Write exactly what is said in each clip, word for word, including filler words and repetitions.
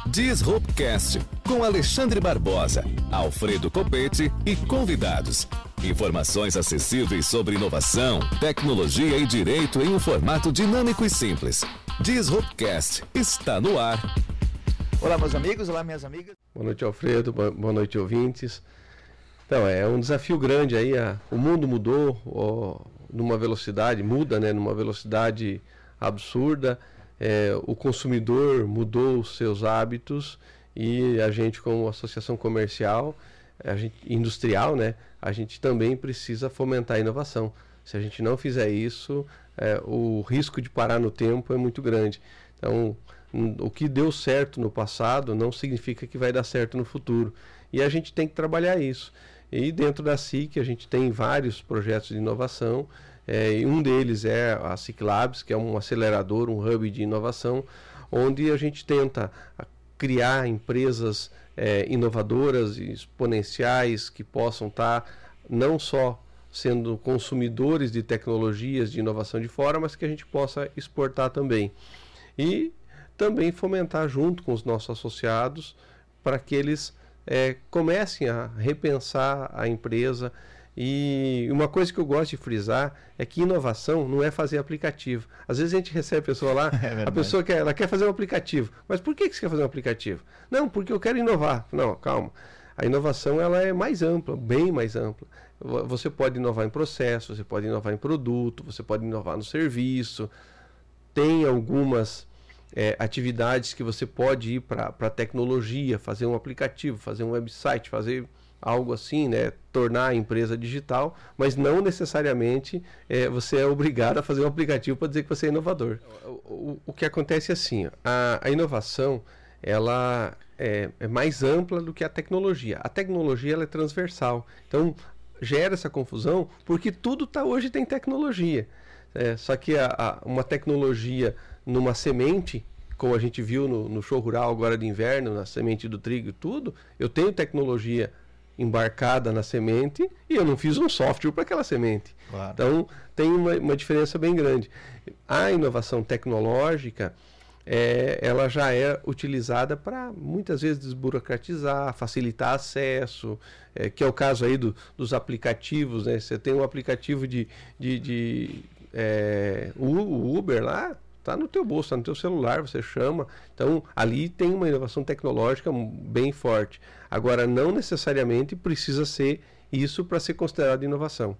Disruptcast, com Alexandre Barbosa, Alfredo Copete e convidados. Informações acessíveis sobre inovação, tecnologia e direito em um formato dinâmico e simples. Disruptcast está no ar. Olá, meus amigos, olá, minhas amigas. Boa noite, Alfredo, boa noite, ouvintes. Então, é um desafio grande aí, a, o mundo mudou ó, numa velocidade, muda, né, numa velocidade absurda. É, o consumidor mudou os seus hábitos e a gente, como associação comercial, a gente, industrial, né, a gente também precisa fomentar a inovação. Se a gente não fizer isso, é, o risco de parar no tempo é muito grande. Então, o que deu certo no passado não significa que vai dar certo no futuro. E a gente tem que trabalhar isso. E dentro da S I C a gente tem vários projetos de inovação. É, e um deles é a S I C Labs, que é um acelerador, um hub de inovação, onde a gente tenta criar empresas é, inovadoras e exponenciais que possam estar não só sendo consumidores de tecnologias de inovação de fora, mas que a gente possa exportar também. E também fomentar junto com os nossos associados para que eles é, comecem a repensar a empresa. E uma coisa que eu gosto de frisar é que inovação não é fazer aplicativo. Às vezes a gente recebe a pessoa lá, é a pessoa quer, ela quer fazer um aplicativo. Mas por que que você quer fazer um aplicativo? Não, porque eu quero inovar. Não, calma. A inovação ela é mais ampla, bem mais ampla. Você pode inovar em processo, você pode inovar em produto, você pode inovar no serviço. Tem algumas é, atividades que você pode ir para a tecnologia, fazer um aplicativo, fazer um website, fazer algo assim, né, tornar a empresa digital, mas não necessariamente é, você é obrigado a fazer um aplicativo para dizer que você é inovador. O, o, o que acontece é assim, a, a inovação ela é, é mais ampla do que a tecnologia. A tecnologia ela é transversal, então gera essa confusão porque tudo tá, hoje tem tecnologia. É, só que a, a, uma tecnologia numa semente, como a gente viu no, no show rural agora de inverno, na semente do trigo e tudo, eu tenho tecnologia embarcada na semente e eu não fiz um software para aquela semente. Claro. Então tem uma, uma diferença bem grande. A inovação tecnológica é, ela já é utilizada para muitas vezes desburocratizar, facilitar acesso, é, que é o caso aí do, dos aplicativos, né? Você tem um aplicativo de, de, de é, o Uber lá, está no teu bolso, está no teu celular, você chama. Então, ali tem uma inovação tecnológica bem forte. Agora, não necessariamente precisa ser isso para ser considerado inovação.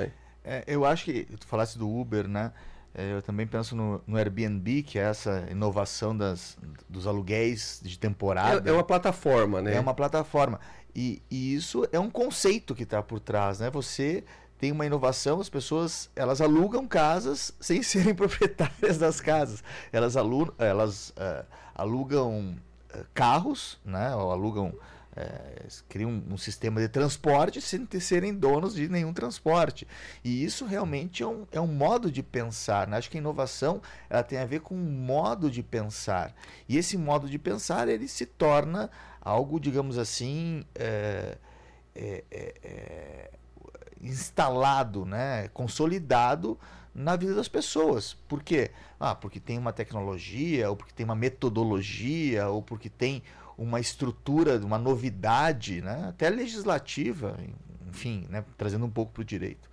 É, eu acho que, tu falasse do Uber, né? É, eu também penso no, no Airbnb, que é essa inovação das, dos aluguéis de temporada. É, é uma plataforma, né? É uma plataforma. E, e isso é um conceito que está por trás, né? Você tem uma inovação, as pessoas elas alugam casas sem serem proprietárias das casas. Elas, alu elas uh, alugam uh, carros, né? Ou alugam, uh, criam um, um sistema de transporte sem ter, serem donos de nenhum transporte. E isso realmente é um, é um modo de pensar, né? Acho que a inovação ela tem a ver com um modo de pensar. E esse modo de pensar ele se torna algo, digamos assim, é, é, é, é, instalado, né, consolidado na vida das pessoas. Por quê? Ah, porque tem uma tecnologia, ou porque tem uma metodologia, ou porque tem uma estrutura, uma novidade, né, até legislativa, enfim, né, trazendo um pouco para o direito.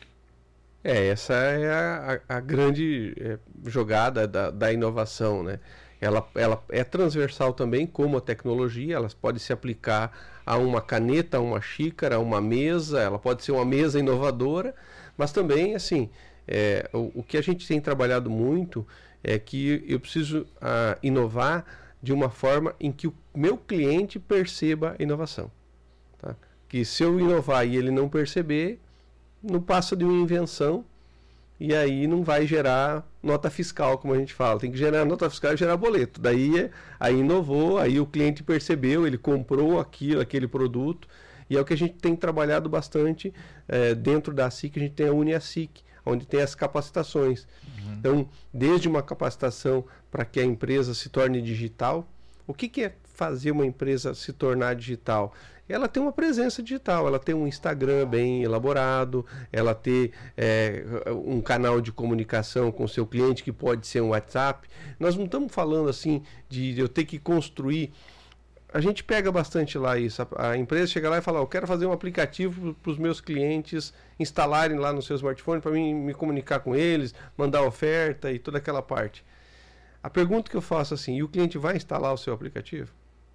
É, essa é a, a, a grande é, jogada da, da inovação, né? Ela, ela é transversal também, como a tecnologia, ela pode se aplicar a uma caneta, a uma xícara, a uma mesa, ela pode ser uma mesa inovadora, mas também, assim, é, o, o que a gente tem trabalhado muito é que eu preciso a, inovar de uma forma em que o meu cliente perceba a inovação. Tá? Que se eu inovar e ele não perceber, não passa de uma invenção, e aí não vai gerar nota fiscal, como a gente fala. Tem que gerar nota fiscal e gerar boleto. Daí aí inovou, aí o cliente percebeu, ele comprou aquilo, aquele produto. E é o que a gente tem trabalhado bastante é, dentro da S I C. A gente tem a UniASIC, onde tem as capacitações. Uhum. Então, desde uma capacitação para que a empresa se torne digital. O que, que é fazer uma empresa se tornar digital? ela tem uma presença digital, ela tem um Instagram bem elaborado, ela tem é, um canal de comunicação com o seu cliente que pode ser um WhatsApp. Nós não estamos falando assim de eu ter que construir. A gente pega bastante lá isso, a, a empresa chega lá e fala, eu quero fazer um aplicativo para os meus clientes instalarem lá no seu smartphone para mim me comunicar com eles, mandar oferta e toda aquela parte. A pergunta que eu faço assim, e o cliente vai instalar o seu aplicativo?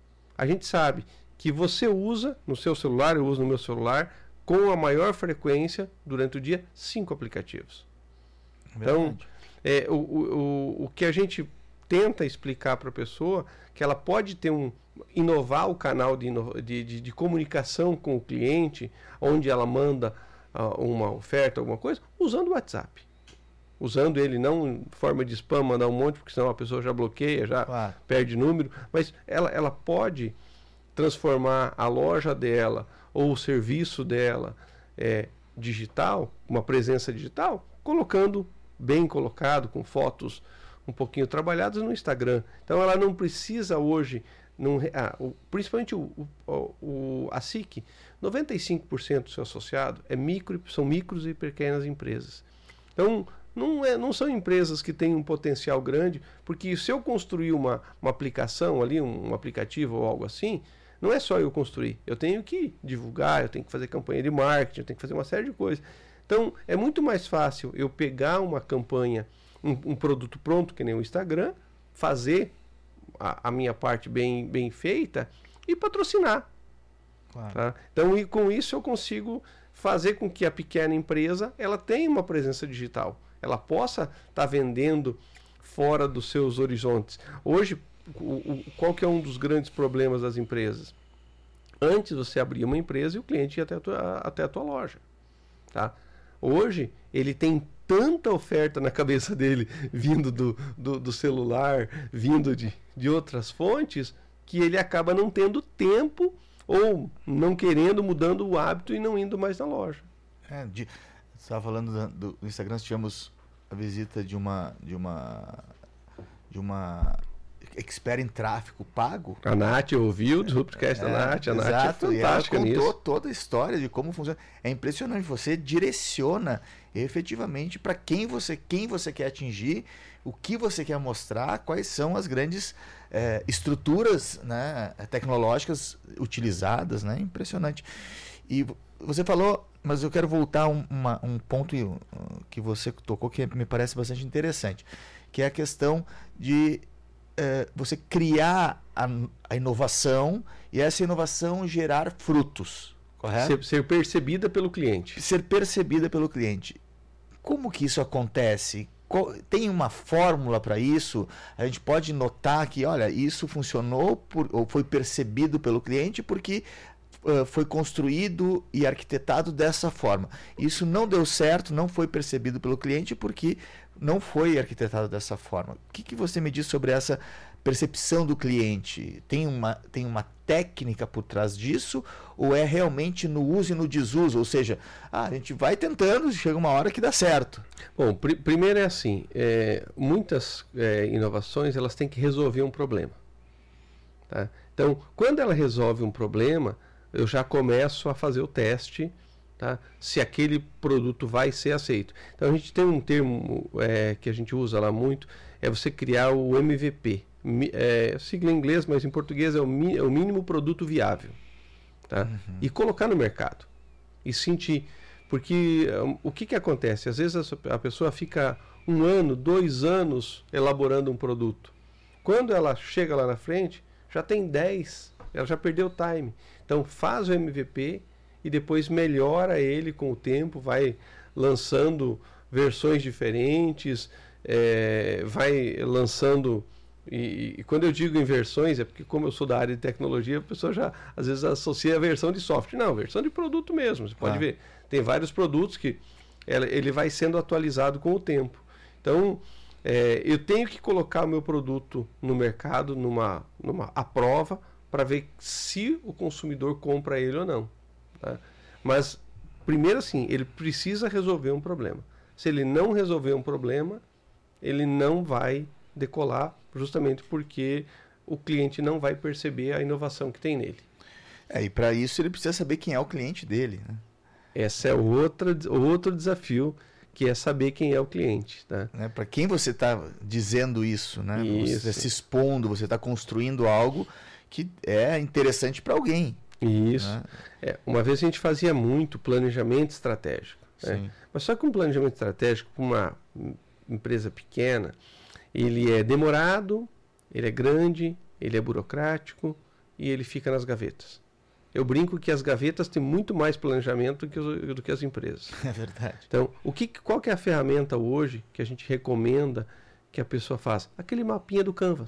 A gente sabe que você usa no seu celular, eu uso no meu celular, com a maior frequência, durante o dia, cinco aplicativos. Verdade. Então, é, o, o, o que a gente tenta explicar para a pessoa, que ela pode ter um, inovar o canal de, de, de, de comunicação com o cliente, onde ela manda uh, uma oferta, alguma coisa, usando o WhatsApp. Usando ele não em forma de spam, mandar um monte, porque senão a pessoa já bloqueia, já claro. Perde número, mas ela, ela pode transformar a loja dela ou o serviço dela é, digital, uma presença digital, colocando bem colocado, com fotos um pouquinho trabalhadas no Instagram. Então ela não precisa hoje, não, ah, o, principalmente o, o, o, a S I C, noventa e cinco por cento do seu associado é micro, são micros e pequenas empresas. Então não, é, não são empresas que têm um potencial grande, porque se eu construir uma, uma aplicação ali, um, um aplicativo ou algo assim, não é só eu construir, eu tenho que divulgar, eu tenho que fazer campanha de marketing, eu tenho que fazer uma série de coisas. Então, é muito mais fácil eu pegar uma campanha, um, um produto pronto, que nem o Instagram, fazer a, a minha parte bem, bem feita e patrocinar. Claro. Tá? Então, e com isso eu consigo fazer com que a pequena empresa ela tenha uma presença digital. Ela possa estar tá vendendo fora dos seus horizontes. Hoje, O, o, qual que é um dos grandes problemas das empresas? Antes você abria uma empresa e o cliente ia até a tua, até a tua loja. Tá? Hoje, ele tem tanta oferta na cabeça dele, vindo do, do, do celular, vindo de, de outras fontes, que ele acaba não tendo tempo ou não querendo, mudando o hábito e não indo mais na loja. É, de, você estava falando do, do Instagram, nós tivemos a visita de uma... De uma, de uma expert em tráfego pago. A Nath ouviu o podcast é, da Nath, a Nath exato, é fantástica nisso. Ela contou nisso. toda a história de como funciona. É impressionante, você direciona efetivamente para quem você, quem você quer atingir, o que você quer mostrar, quais são as grandes é, estruturas, né, tecnológicas utilizadas, né? Impressionante. E você falou, mas eu quero voltar a um, uma, um ponto que você tocou que me parece bastante interessante, que é a questão de É, você criar a, a inovação e essa inovação gerar frutos, correto? Ser, ser percebida pelo cliente. Ser percebida pelo cliente. Como que isso acontece? Qual, tem uma fórmula para isso? A gente pode notar que, olha, isso funcionou por, ou foi percebido pelo cliente porque uh, foi construído e arquitetado dessa forma. Isso não deu certo, não foi percebido pelo cliente porque não foi arquitetado dessa forma. O que, que você me diz sobre essa percepção do cliente? Tem uma, tem uma técnica por trás disso? Ou é realmente no uso e no desuso? Ou seja, ah, a gente vai tentando, chega uma hora que dá certo. Bom, pr primeiro é assim, é, muitas é, inovações elas têm que resolver um problema. Tá? Então, quando ela resolve um problema, eu já começo a fazer o teste, tá? Se aquele produto vai ser aceito. Então a gente tem um termo é, que a gente usa lá muito, é você criar o M V P. É, sigla em inglês, mas em português é o, mi, é o mínimo produto viável. Tá? Uhum. E colocar no mercado. E sentir. Porque um, o que, que acontece? Às vezes a, a pessoa fica um ano, dois anos elaborando um produto. Quando ela chega lá na frente, já tem dez, ela já perdeu o time. Então faz o M V P e depois melhora ele com o tempo, vai lançando versões diferentes, é, vai lançando... E, e quando eu digo em versões, é porque como eu sou da área de tecnologia, a pessoa já às vezes associa a versão de software. Não, versão de produto mesmo. Você pode ah. ver, tem vários produtos que ela, ele vai sendo atualizado com o tempo. Então, é, eu tenho que colocar o meu produto no mercado, numa, numa à prova, para ver se o consumidor compra ele ou não. Tá? Mas, primeiro assim, ele precisa resolver um problema. Se ele não resolver um problema, ele não vai decolar, justamente porque o cliente não vai perceber a inovação que tem nele. É, e para isso ele precisa saber quem é o cliente dele, né? Esse é outra, outro desafio, que é saber quem é o cliente. Tá? Né? Para quem você está dizendo isso, né? Isso. Você se expondo, você está construindo algo que é interessante para alguém. Isso. Né? É, uma vez a gente fazia muito planejamento estratégico. Né? Mas só que um planejamento estratégico para uma empresa pequena, ele é demorado, ele é grande, ele é burocrático e ele fica nas gavetas. Eu brinco que as gavetas têm muito mais planejamento do que, os, do que as empresas. É verdade. Então, o que, qual que é a ferramenta hoje que a gente recomenda que a pessoa faça? Aquele mapinha do Canvas.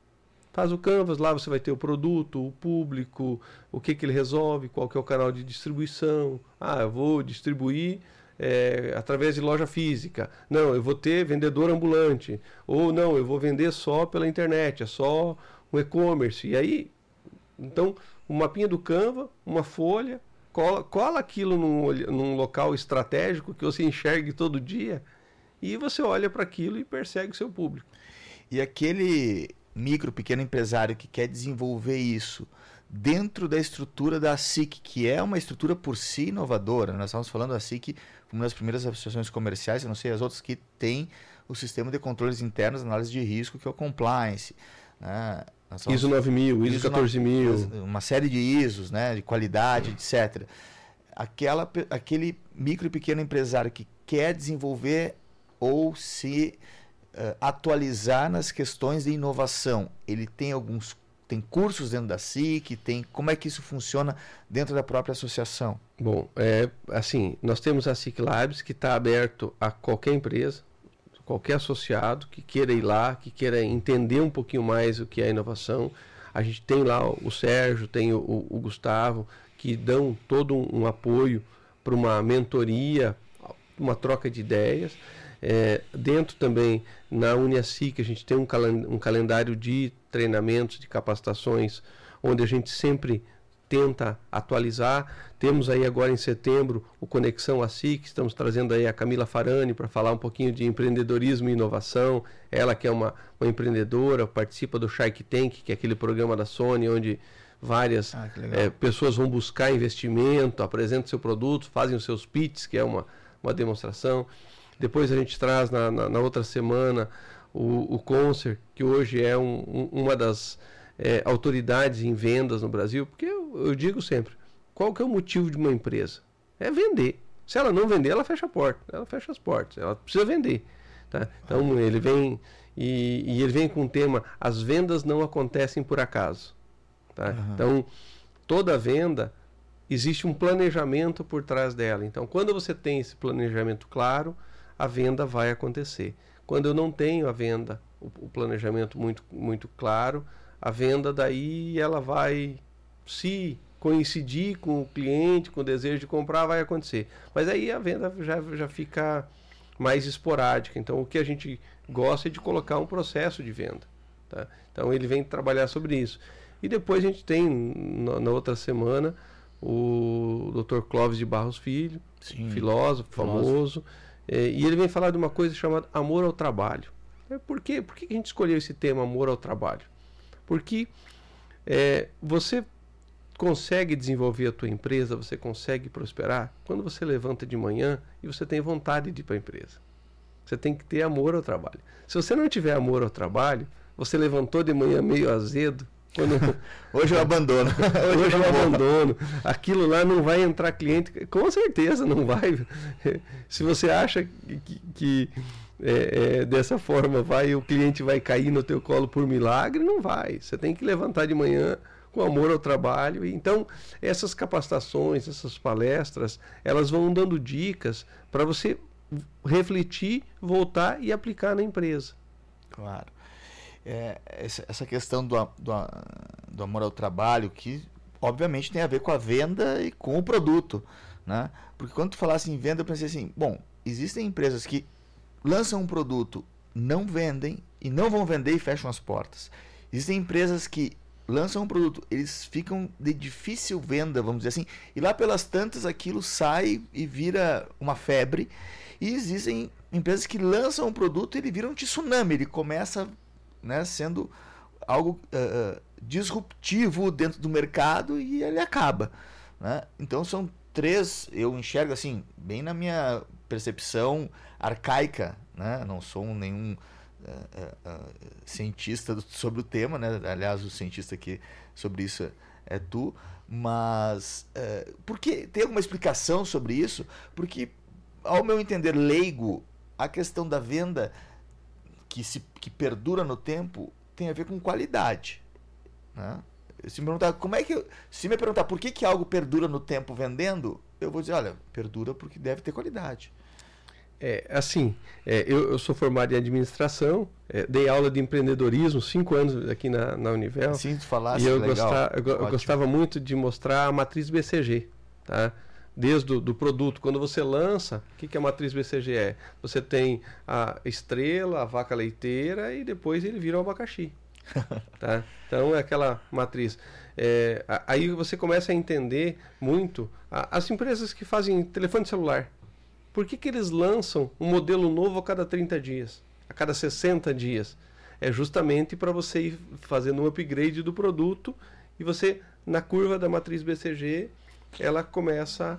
Faz o Canvas, lá você vai ter o produto, o público, o que, que ele resolve, qual que é o canal de distribuição. Ah, eu vou distribuir é, através de loja física. Não, eu vou ter vendedor ambulante. Ou não, eu vou vender só pela internet, é só um e-commerce. E aí, então... um mapinha do Canva, uma folha, cola, cola aquilo num, num local estratégico que você enxergue todo dia e você olha para aquilo e persegue o seu público. E aquele micro, pequeno empresário que quer desenvolver isso dentro da estrutura da S I C, que é uma estrutura por si inovadora, nós estamos falando da S I C como uma das primeiras associações comerciais, eu não sei as outras que tem o sistema de controles internos, análise de risco, que é o compliance, né? I S O nove mil, I S O quatorze mil. Uma série de I S Os, né, de qualidade, etcétera. Aquela, aquele micro e pequeno empresário que quer desenvolver ou se uh, atualizar nas questões de inovação, ele tem alguns tem cursos dentro da S I C, tem, como é que isso funciona dentro da própria associação? Bom, é, assim, nós temos a S I C Labs, que está aberto a qualquer empresa, qualquer associado que queira ir lá, que queira entender um pouquinho mais o que é inovação. A gente tem lá o Sérgio, tem o, o Gustavo, que dão todo um, um apoio para uma mentoria, uma troca de ideias. É, dentro também, na Uniacic, a gente tem um, calen um calendário de treinamentos, de capacitações, onde a gente sempre tenta atualizar. Temos aí agora em setembro o Conexão A S I C, estamos trazendo aí a Camila Farani para falar um pouquinho de empreendedorismo e inovação. Ela que é uma, uma empreendedora, participa do Shark Tank, que é aquele programa da Sony, onde várias ah, é, pessoas vão buscar investimento, apresentam seu produto, fazem os seus pitches, que é uma, uma demonstração. Depois a gente traz na, na, na outra semana o, o Concert, que hoje é um, um, uma das é, autoridades em vendas no Brasil, porque eu, eu digo sempre, qual que é o motivo de uma empresa? É vender. Se ela não vender, ela fecha a porta, ela fecha as portas, ela precisa vender. Tá? Então ele vem e, e ele vem com o tema, as vendas não acontecem por acaso. Tá? Uhum. Então toda venda existe um planejamento por trás dela. Então quando você tem esse planejamento claro, a venda vai acontecer. Quando eu não tenho a venda, o, o planejamento muito, muito claro, a venda daí ela vai se coincidir com o cliente, com o desejo de comprar, vai acontecer. Mas aí a venda já, já fica mais esporádica. Então o que a gente gosta é de colocar um processo de venda. Tá? Então ele vem trabalhar sobre isso. E depois a gente tem, na, na outra semana, o doutor Clóvis de Barros Filho, Sim, filósofo, famoso. famoso. É, e ele vem falar de uma coisa chamada amor ao trabalho. É, por quê? Por que a gente escolheu esse tema, amor ao trabalho? Porque é, você consegue desenvolver a tua empresa, você consegue prosperar quando você levanta de manhã e você tem vontade de ir para a empresa. Você tem que ter amor ao trabalho. Se você não tiver amor ao trabalho, você levantou de manhã meio azedo, quando... hoje eu abandono. Hoje, hoje eu abandono. Aquilo lá não vai entrar cliente. Com certeza não vai. Se você acha que, que é, é, dessa forma vai, o cliente vai cair no teu colo por milagre, não vai. Você tem que levantar de manhã com amor ao trabalho. Então, essas capacitações, essas palestras, elas vão dando dicas para você refletir, voltar e aplicar na empresa. Claro. É, essa questão do, do, do amor ao trabalho, que obviamente tem a ver com a venda e com o produto, né? Porque quando tu falasse em venda, eu pensei assim, bom, existem empresas que lançam um produto, não vendem e não vão vender e fecham as portas. Existem empresas que lançam um produto, eles ficam de difícil venda, vamos dizer assim, e lá pelas tantas aquilo sai e vira uma febre. E existem empresas que lançam um produto e ele vira um tsunami, ele começa, né, sendo algo uh, disruptivo dentro do mercado e ele acaba, né? Então são três, eu enxergo assim, bem na minha percepção arcaica, né? Não sou nenhum uh, uh, uh, cientista do, sobre o tema, né? Aliás, o cientista aqui sobre isso é, é tu, mas uh, porque tem alguma explicação sobre isso? Porque, ao meu entender leigo, a questão da venda que, se, que perdura no tempo tem a ver com qualidade, né? Se me perguntar, como é que eu, se me perguntar por que, que algo perdura no tempo vendendo, eu vou dizer, olha, perdura porque deve ter qualidade. É, assim, é, eu, eu sou formado em administração, é, dei aula de empreendedorismo, cinco anos aqui na, na Univel. Sim, tu falasse, e eu, legal. Gostar, eu, eu gostava muito de mostrar a matriz B C G, tá? Desde o do produto, quando você lança, o que, que a matriz B C G é? Você tem a estrela, a vaca leiteira e depois ele vira o abacaxi. Tá? Então é aquela matriz. É, aí você começa a entender muito a, as empresas que fazem telefone celular. Por que, que eles lançam um modelo novo a cada trinta dias, a cada sessenta dias? É justamente para você ir fazendo um upgrade do produto e você, na curva da matriz B C G, ela começa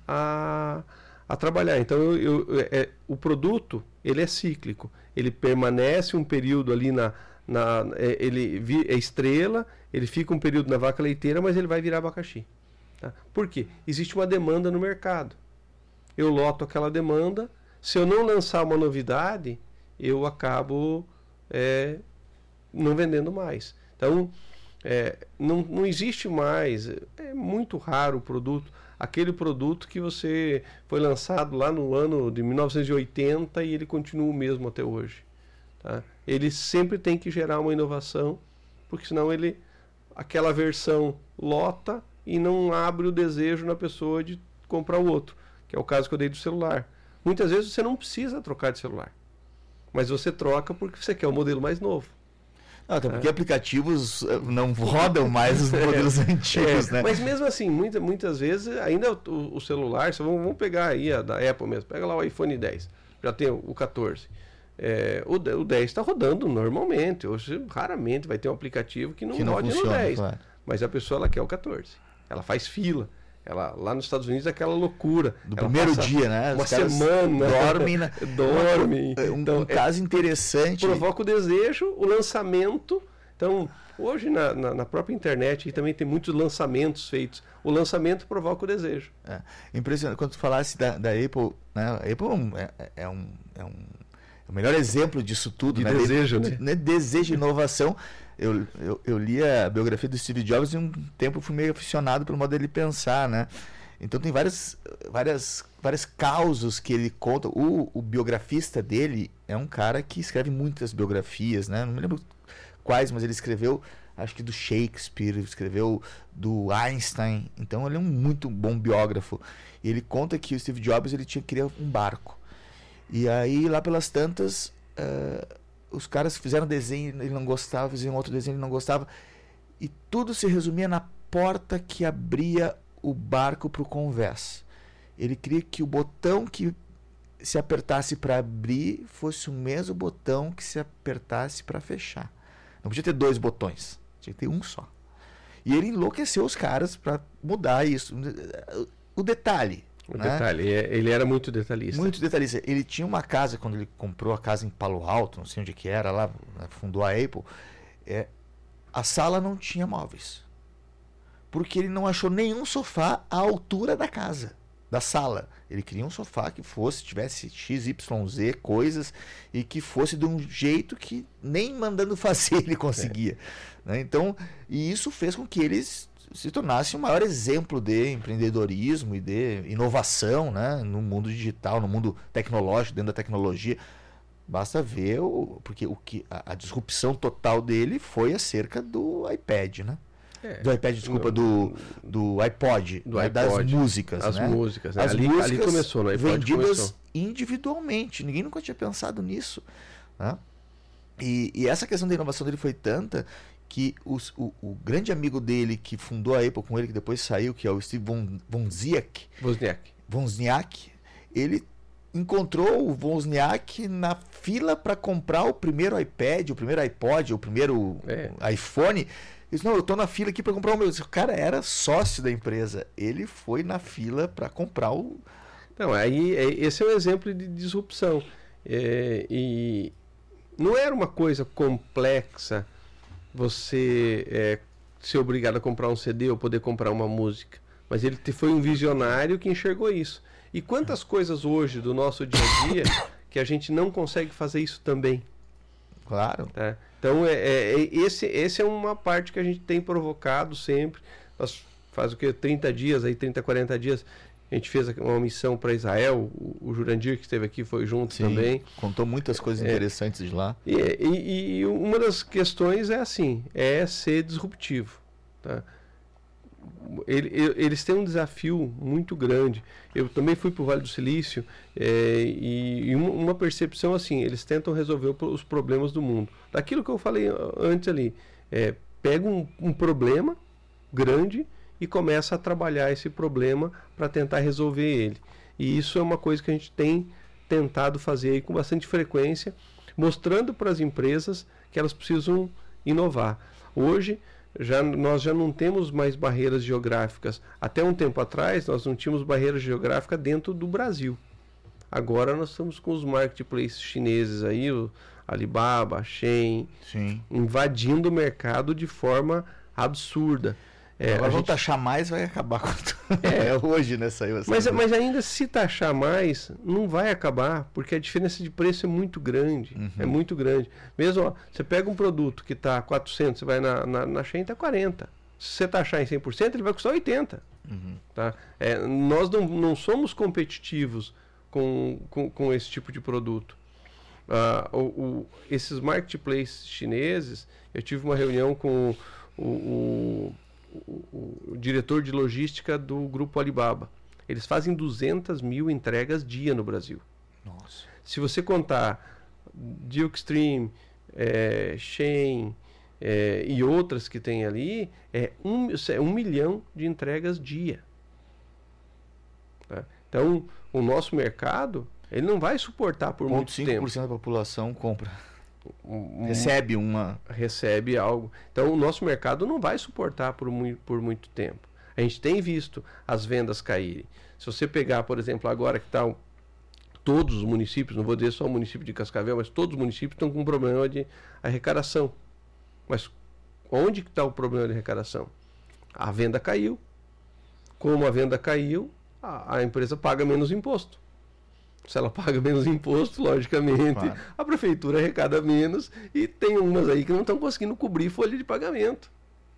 a, a trabalhar. Então eu, eu, é, o produto ele é cíclico, ele permanece um período ali na Na, é, ele vi, é estrela, ele fica um período na vaca leiteira, mas ele vai virar abacaxi. Tá? Por quê? Existe uma demanda no mercado. Eu loto aquela demanda. Se eu não lançar uma novidade, eu acabo é, não vendendo mais. Então, é, não, não existe mais. É muito raro o produto. Aquele produto que você foi lançado lá no ano de mil novecentos e oitenta e ele continua o mesmo até hoje. Tá? Ele sempre tem que gerar uma inovação, porque senão ele, aquela versão lota e não abre o desejo na pessoa de comprar o outro, que é o caso que eu dei do celular. Muitas vezes você não precisa trocar de celular, mas você troca porque você quer o modelo mais novo. Não, até porque é. aplicativos não rodam mais os modelos é, antigos, é, né? Mas mesmo assim, muita, muitas vezes, ainda o, o celular, vamos, vamos pegar aí a da Apple mesmo, pega lá o iPhone dez, já tem o, o quatorze. É, o, o dez está rodando normalmente. Hoje raramente vai ter um aplicativo que não, que não rode funciona, no dez. Claro. Mas a pessoa ela quer o quatorze. Ela faz fila. Ela, lá nos Estados Unidos é aquela loucura. Do primeiro dia, né? Uma semana. Dormem. Na... dormem. Um, então, um caso é, interessante. Provoca o desejo, o lançamento. Então, hoje na, na, na própria internet também tem muitos lançamentos feitos. O lançamento provoca o desejo. É impressionante. Quando tu falasse da, da Apple, né? A Apple é, é um... É um... O melhor exemplo disso tudo, de né? desejo, de, né? né? Desejo e inovação. Eu, eu, eu li a biografia do Steve Jobs e um tempo eu fui meio aficionado pelo modo dele pensar, né? Então tem várias, várias, vários causos que ele conta. O, o biografista dele é um cara que escreve muitas biografias, né? Não me lembro quais, mas ele escreveu, acho que do Shakespeare, escreveu do Einstein. Então ele é um muito bom biógrafo. E ele conta que o Steve Jobs ele tinha que criar um barco. E aí, lá pelas tantas, uh, os caras fizeram desenho, ele não gostava, fizeram outro desenho, ele não gostava. E tudo se resumia na porta que abria o barco para o convés. Ele queria que o botão que se apertasse para abrir fosse o mesmo botão que se apertasse para fechar. Não podia ter dois botões, tinha que ter um só. E ele enlouqueceu os caras para mudar isso. O detalhe... O né? detalhe, ele era muito detalhista. Muito detalhista. Ele tinha uma casa, quando ele comprou a casa em Palo Alto, não sei onde que era, lá, fundou a Apple, é, a sala não tinha móveis. Porque ele não achou nenhum sofá à altura da casa, da sala. Ele queria um sofá que fosse, tivesse X Y Z coisas, e que fosse de um jeito que nem mandando fazer ele conseguia. É. Né? Então, e isso fez com que eles se tornasse o maior exemplo de empreendedorismo e de inovação, né, no mundo digital, no mundo tecnológico, dentro da tecnologia. Basta ver, o, porque o que, a, a disrupção total dele foi acerca do iPad, né? É, do iPad, desculpa, no, do, do iPod, do né, iPod, das músicas. As né? músicas, né? As ali, músicas ali começou, no iPod vendidas começou. individualmente. Ninguém nunca tinha pensado nisso. Né? E, e essa questão da inovação dele foi tanta que os, o, o grande amigo dele que fundou a Apple com ele, que depois saiu, que é o Steve Von, Wozniak, Wozniak. Wozniak, ele encontrou o Wozniak na fila para comprar o primeiro iPad, o primeiro iPod, o primeiro é. iPhone, Ele disse, não, eu tô na fila aqui para comprar o meu. O cara era sócio da empresa. Ele foi na fila para comprar o... Então, aí, esse é um exemplo de disrupção. É, e não era uma coisa complexa você é, ser obrigado a comprar um C D ou poder comprar uma música. Mas ele foi um visionário que enxergou isso. E quantas coisas hoje do nosso dia a dia que a gente não consegue fazer isso também? Claro. Tá? Então, é, é, esse, esse é uma parte que a gente tem provocado sempre. Nós faz o que? trinta dias, aí trinta, quarenta dias, a gente fez uma missão para Israel. O, o Jurandir, que esteve aqui, foi junto. Sim, também. Contou muitas coisas é, interessantes de lá. E, e, e uma das questões é assim, é ser disruptivo. Tá? Ele, eles têm um desafio muito grande. Eu também fui para o Vale do Silício é, e, e uma percepção assim, eles tentam resolver os problemas do mundo. Daquilo que eu falei antes ali, é, pega um, um problema grande e começa a trabalhar esse problema para tentar resolver ele. E isso é uma coisa que a gente tem tentado fazer aí com bastante frequência, mostrando para as empresas que elas precisam inovar. Hoje, Já, nós já não temos mais barreiras geográficas. Até um tempo atrás, nós não tínhamos barreiras geográficas dentro do Brasil. Agora nós estamos com os marketplaces chineses aí, o Alibaba, Shein, Sim. invadindo o mercado de forma absurda. É, Agora vão gente... taxar mais, vai acabar com tudo. É, hoje, né? Saiu essa mas, mas ainda se taxar mais, não vai acabar, porque a diferença de preço é muito grande. Uhum. É muito grande. Mesmo, ó, você pega um produto que está quatrocentos, você vai na, na, na Shein, está quarenta. Se você taxar em cem por cento, ele vai custar oitenta. Uhum. Tá? É, nós não, não somos competitivos com, com, com esse tipo de produto. Uh, o, o, esses marketplaces chineses, eu tive uma reunião com o, o O, o, o diretor de logística do grupo Alibaba. Eles fazem duzentas mil entregas dia no Brasil. Nossa. Se você contar Dilkstream, é, Shein é, e outras que tem ali, é um, é um milhão de entregas dia. Tá? Então, o nosso mercado, ele não vai suportar por muito tempo. cinco por cento da população compra. Um, recebe uma recebe algo. Então o nosso mercado não vai suportar por muito, por muito tempo. A gente tem visto as vendas caírem. Se você pegar, por exemplo, agora que está todos os municípios, não vou dizer só o município de Cascavel, mas todos os municípios estão com um problema de arrecadação. Mas onde que está o problema de arrecadação? A venda caiu. Como a venda caiu, a, a empresa paga menos imposto. Se ela paga menos imposto, logicamente, claro, a prefeitura arrecada menos e tem umas aí que não estão conseguindo cobrir folha de pagamento.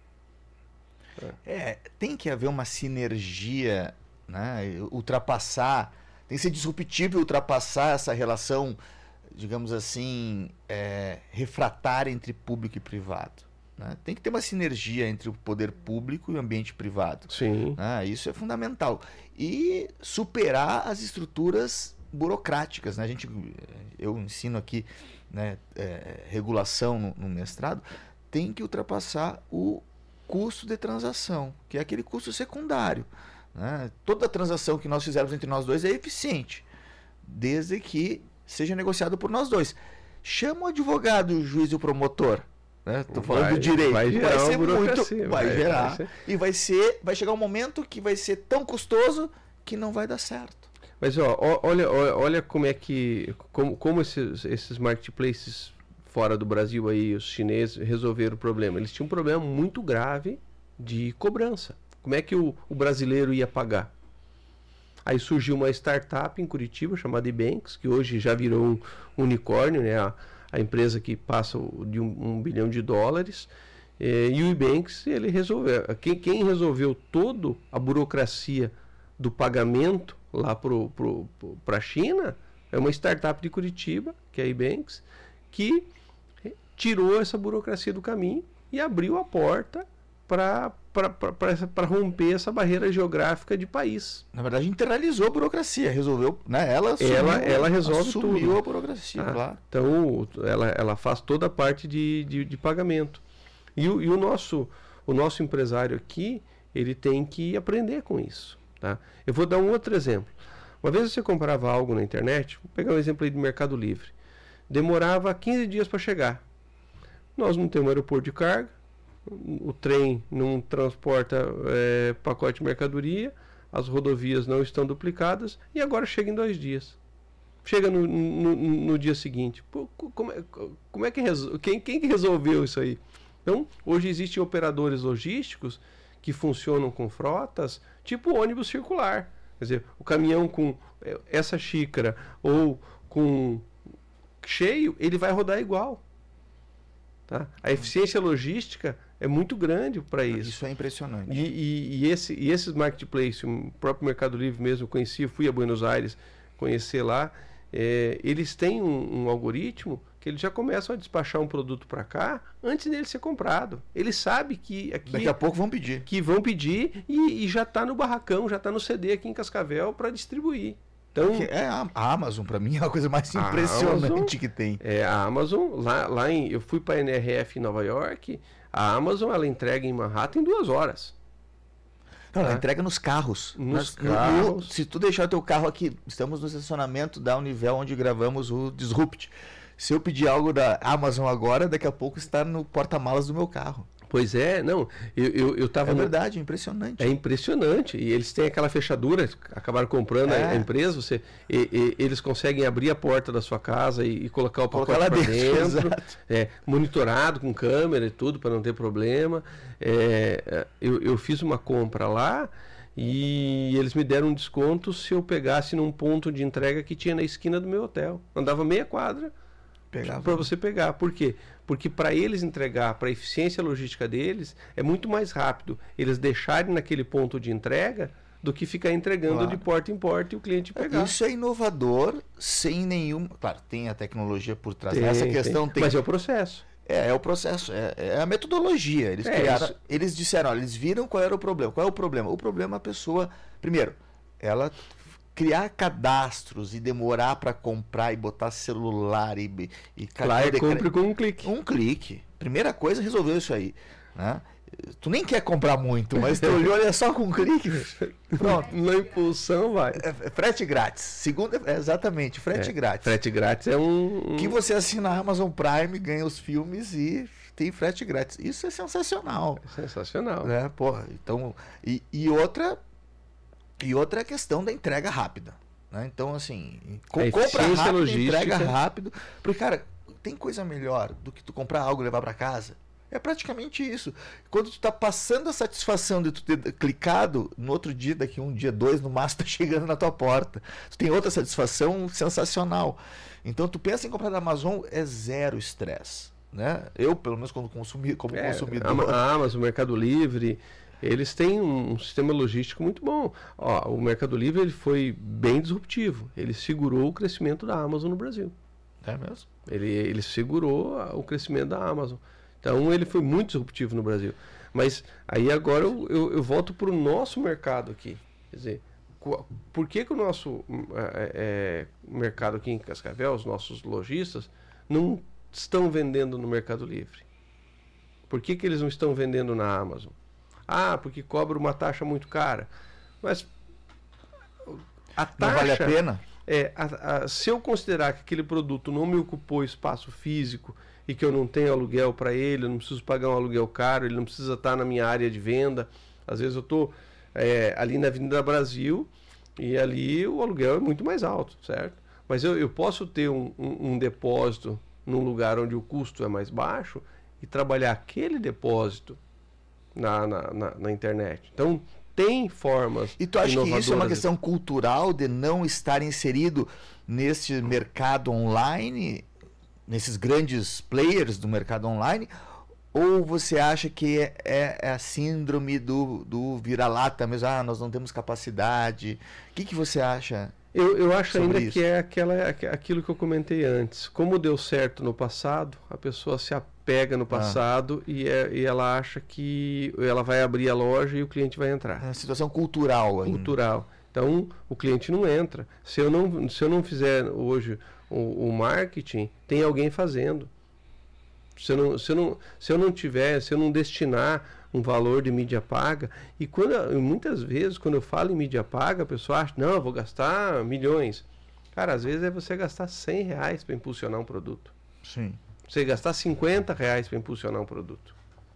É, tem que haver uma sinergia, né? Ultrapassar, tem que ser disruptivo e ultrapassar essa relação, digamos assim, é, refratária entre público e privado. Né? Tem que ter uma sinergia entre o poder público e o ambiente privado. Sim. Né? Isso é fundamental. E superar as estruturas burocráticas, né? A gente, eu ensino aqui, né, é, regulação no, no mestrado, tem que ultrapassar o custo de transação, que é aquele custo secundário. Né? Toda transação que nós fizermos entre nós dois é eficiente, desde que seja negociado por nós dois. Chama o advogado, o juiz e o promotor. Estou falando vai, do direito. Vai, gerar vai ser muito, vai, vai gerar vai ser... e vai ser, vai chegar um momento que vai ser tão custoso que não vai dar certo. Mas ó, olha, olha, olha como é que, como, como esses, esses marketplaces fora do Brasil aí, os chineses resolveram o problema. Eles tinham um problema muito grave de cobrança. Como é que o, o brasileiro ia pagar? Aí surgiu uma startup em Curitiba chamada Ebanks, que hoje já virou um unicórnio, né? A, a empresa que passa de um, um bilhão de dólares. E, e o Ebanks, ele resolveu. Quem, quem resolveu toda a burocracia do pagamento lá para a China é uma startup de Curitiba, que é a Ebanks, que tirou essa burocracia do caminho e abriu a porta para romper essa barreira geográfica de país. Na verdade, internalizou a burocracia, resolveu, né? Ela assumiu, ela, ela resolve assumiu tudo. a burocracia, ah, claro. Então, ela, ela faz toda a parte de, de, de pagamento. E, o, e o, nosso, o nosso empresário aqui, ele tem que aprender com isso. Tá? Eu vou dar um outro exemplo. Uma vez você comprava algo na internet, vou pegar um exemplo aí do Mercado Livre. Demorava quinze dias para chegar. Nós não temos aeroporto de carga, o trem não transporta é, pacote de mercadoria, as rodovias não estão duplicadas e agora chega em dois dias. Chega no, no, no dia seguinte. Pô, como é, como é que resol... quem, quem que resolveu isso aí? Então, hoje existem operadores logísticos que funcionam com frotas, tipo ônibus circular. Quer dizer, o caminhão com essa xícara ou com cheio, ele vai rodar igual. Tá? A eficiência logística é muito grande para isso. Isso é impressionante. E, e, e, esse, e esses marketplaces, o próprio Mercado Livre mesmo, eu conheci, eu fui a Buenos Aires conhecer lá, é, eles têm um, um algoritmo que eles já começam a despachar um produto para cá antes dele ser comprado. Ele sabe que aqui, daqui a pouco vão pedir. Que vão pedir e, e já está no barracão, já está no C D aqui em Cascavel para distribuir. Então, é a, a Amazon, para mim, é a coisa mais impressionante Amazon, que tem. É, a Amazon, lá, lá em, eu fui para a N R F em Nova York, a Amazon ela entrega em Manhattan em duas horas. Não, ela entrega nos carros. Nos Nas, carros. No, se tu deixar o teu carro aqui, estamos no estacionamento da Univel, onde gravamos o Disrupt. Se eu pedir algo da Amazon agora, daqui a pouco está no porta-malas do meu carro. Pois é, não, eu, eu, eu tava... É no... verdade, é impressionante. É impressionante, e eles têm aquela fechadura, acabaram comprando é. a, a empresa, você, e, e, eles conseguem abrir a porta da sua casa e, e colocar o pacote para dentro, é, monitorado com câmera e tudo, para não ter problema. É, eu, eu fiz uma compra lá e eles me deram um desconto se eu pegasse num ponto de entrega que tinha na esquina do meu hotel. Andava meia quadra para você pegar. Por quê? Porque para eles entregar, para a eficiência logística deles, é muito mais rápido eles deixarem naquele ponto de entrega do que ficar entregando claro. de porta em porta e o cliente pegar. Isso é inovador, sem nenhum... Claro, tem a tecnologia por trás. Tem, Essa questão tem... tem... Mas é o processo. É, é o processo, é, é a metodologia. Eles, é, criaram, isso... eles disseram, olha, eles viram qual era o problema. Qual é o problema? O problema é a pessoa... Primeiro, ela... criar cadastros e demorar para comprar e botar celular e... e lá é compre com um clique. Um clique. Primeira coisa, resolveu isso aí. Né? Tu nem quer comprar muito, mas tu olhou, olha só com um clique. Pronto. Na impulsão vai. É, é frete grátis. Segunda, é, exatamente, frete é, grátis. Frete grátis é um, um... Que você assina a Amazon Prime, ganha os filmes e tem frete grátis. Isso é sensacional. É sensacional. Né? Porra, então... E, e outra... E outra é a questão da entrega rápida. Né? Então, assim, com, compra rápido, logística. Entrega rápido. Porque, cara, tem coisa melhor do que tu comprar algo e levar para casa? É praticamente isso. Quando tu tá passando a satisfação de tu ter clicado, no outro dia, daqui um dia, dois, no máximo, tá chegando na tua porta. Tu tem outra satisfação sensacional. Então, tu pensa em comprar da Amazon, é zero estresse. Né? Eu, pelo menos, quando consumi, como é, consumidor... A Amazon, o Mercado Livre... Eles têm um, um sistema logístico muito bom. Ó, o Mercado Livre ele foi bem disruptivo. Ele segurou o crescimento da Amazon no Brasil. É mesmo? Ele, ele segurou a, o crescimento da Amazon. Então ele foi muito disruptivo no Brasil. Mas aí agora eu, eu, eu volto para o nosso mercado aqui. Quer dizer, por que, que o nosso é, é, mercado aqui em Cascavel, os nossos lojistas, não estão vendendo no Mercado Livre? Por que, que eles não estão vendendo na Amazon? Ah, porque cobra uma taxa muito cara. Mas a taxa... Não vale a pena? É, a, a, se eu considerar que aquele produto não me ocupou espaço físico e que eu não tenho aluguel para ele, eu não preciso pagar um aluguel caro, ele não precisa estar na minha área de venda. Às vezes eu estou é, ali na Avenida Brasil e ali o aluguel é muito mais alto, certo? Mas eu, eu posso ter um, um, um depósito num lugar onde o custo é mais baixo e trabalhar aquele depósito Na, na, na, na internet. Então, tem formas. E tu acha que isso é uma questão cultural de não estar inserido nesse mercado online, nesses grandes players do mercado online? Ou você acha que é, é, é a síndrome do, do vira-lata mesmo? Ah, nós não temos capacidade. O que, que você acha? Eu, eu acho ainda isso? que é aquela, aquilo que eu comentei antes. Como deu certo no passado, a pessoa se apega no passado ah. e, é, e ela acha que ela vai abrir a loja e o cliente vai entrar. É uma situação cultural ainda. Cultural. Então, o cliente não entra. Se eu não, se eu não fizer hoje o, o marketing, tem alguém fazendo. Se eu, não, se, eu não, se eu não tiver, se eu não destinar um valor de mídia paga, e quando, muitas vezes, quando eu falo em mídia paga, a pessoa acha, não, eu vou gastar milhões. Cara, às vezes é você gastar cem reais para impulsionar um produto. Sim. Você gastar cinquenta reais para impulsionar um produto.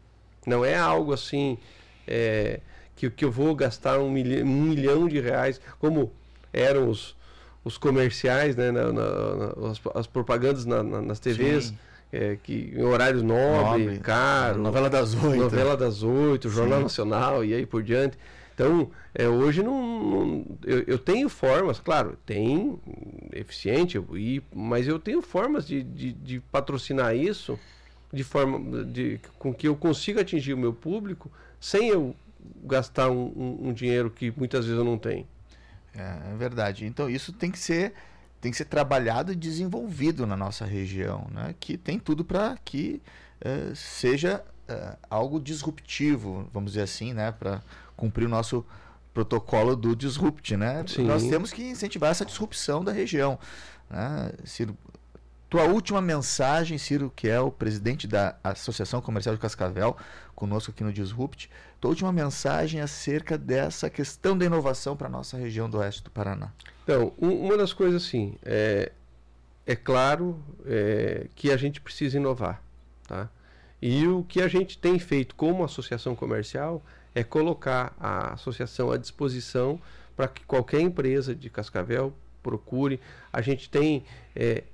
Não é algo assim é, que, que eu vou gastar um milhão, um milhão de reais, como eram os, os comerciais, né, na, na, na, as, as propagandas na, na, nas T Vs, é, que, em horário nobre, nobre caro. Novela das oito. Novela das oito, Jornal Sim. Nacional e aí por diante. Então, é, hoje não, não eu, eu tenho formas, claro, tem eficiente, e, mas eu tenho formas de, de, de patrocinar isso de forma de, com que eu consiga atingir o meu público sem eu gastar um, um, um dinheiro que muitas vezes eu não tenho. É, é verdade. Então isso tem que ser tem que ser trabalhado e desenvolvido na nossa região, né? Que tem tudo para que uh, seja uh, algo disruptivo, vamos dizer assim, né? Para cumprir o nosso protocolo do Disrupt, né? Sim. Nós temos que incentivar essa disrupção da região, né? Ciro, tua última mensagem, Ciro, que é o presidente da Associação Comercial de Cascavel, conosco aqui no Disrupt, tua última mensagem acerca dessa questão da inovação para a nossa região do oeste do Paraná. Então, um, uma das coisas assim, é, é claro é, que a gente precisa inovar, tá? E o que a gente tem feito como associação comercial é colocar a associação à disposição para que qualquer empresa de Cascavel procure. A gente tem é,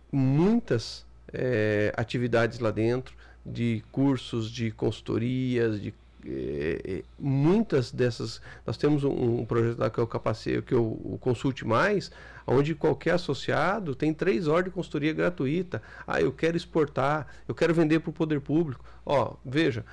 muitas é, atividades lá dentro, de cursos, de consultorias, de é, muitas dessas. Nós temos um, um projeto lá que é o Capacete, que é o, o Consulte Mais, onde qualquer associado tem três horas de consultoria gratuita. Ah, eu quero exportar, eu quero vender para o poder público. Ó, veja,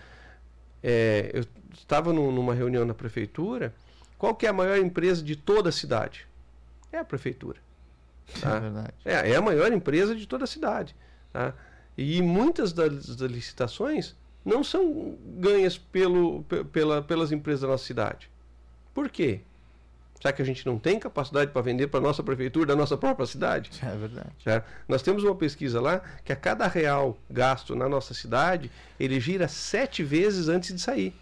é, eu estava num, numa reunião na prefeitura. Qual que é a maior empresa de toda a cidade? É a prefeitura. Tá? É verdade. É, é a maior empresa de toda a cidade. Tá? E muitas das, das licitações não são ganhas pelo, pela, pelas empresas da nossa cidade. Por quê? Será que a gente não tem capacidade para vender para a nossa prefeitura da nossa própria cidade? É verdade. Certo? Nós temos uma pesquisa lá que a cada real gasto na nossa cidade, ele gira sete vezes antes de sair.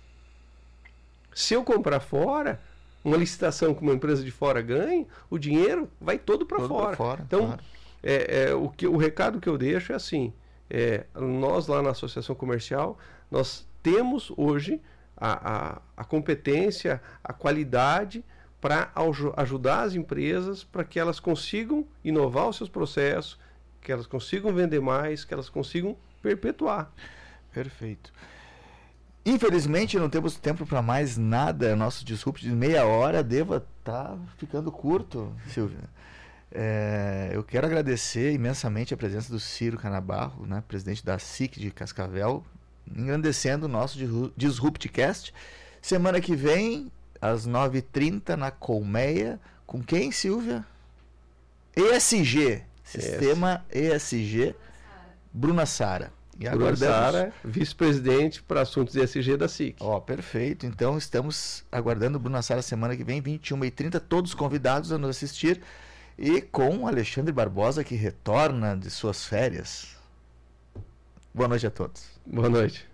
Se eu comprar fora, uma licitação que uma empresa de fora ganha, o dinheiro vai todo para fora. fora. Então, claro. é, é, o, que, o recado que eu deixo é assim, é, nós lá na Associação Comercial, nós temos hoje a, a, a competência, a qualidade para ajudar as empresas para que elas consigam inovar os seus processos, que elas consigam vender mais, que elas consigam perpetuar. Perfeito. Infelizmente não temos tempo para mais nada. Nosso Disrupt de meia hora deva estar tá ficando curto, Silvia. É, eu quero agradecer imensamente a presença do Ciro Canabarro, né, presidente da S I C de Cascavel, engrandecendo o nosso Disruptcast. Semana que vem, às nove e trinta, na Colmeia, com quem, Silvia? E S G, Sistema E S G, Bruna Sara. E Bruna Sara, vice-presidente para assuntos E S G da S I C. Ó, oh, perfeito. Então estamos aguardando Bruna Sara semana que vem, vinte e uma e trinta, todos convidados a nos assistir. E com Alexandre Barbosa, que retorna de suas férias. Boa noite a todos. Boa noite.